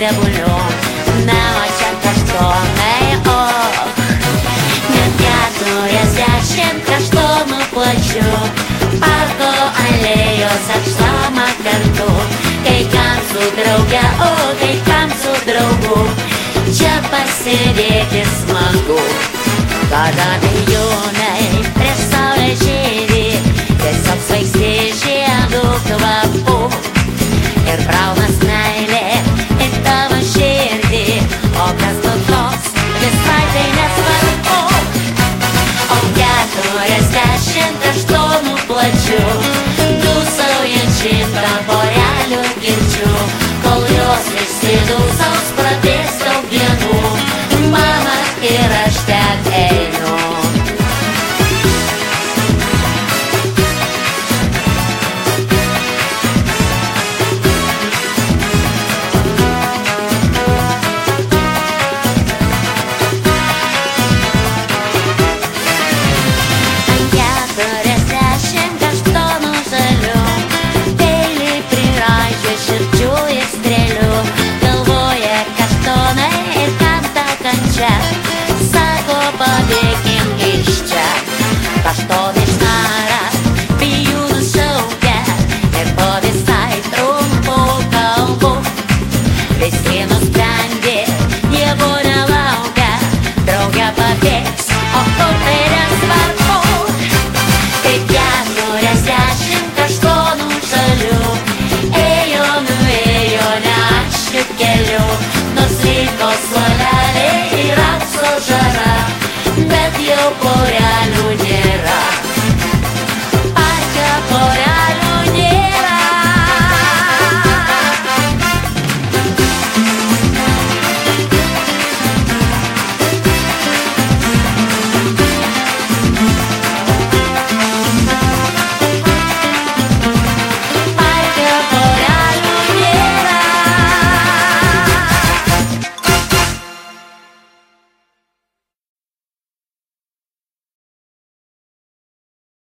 dievuliu, na, o čia kaštonai, net 40 kaštonų plačių, parko alėjos apšlama kartu, kai kam su drauge, kai kam su draugu, čia pasėdėti smagu. Kada vėjūnai prieš saulę žėri, tiesiog svaigsti žiedų kvapu ir braunas meilė į tavo širdį, o kas nutoks, visai tai nesvarbu. O 40 kaštonų plačių, dūsaujant šimtą porė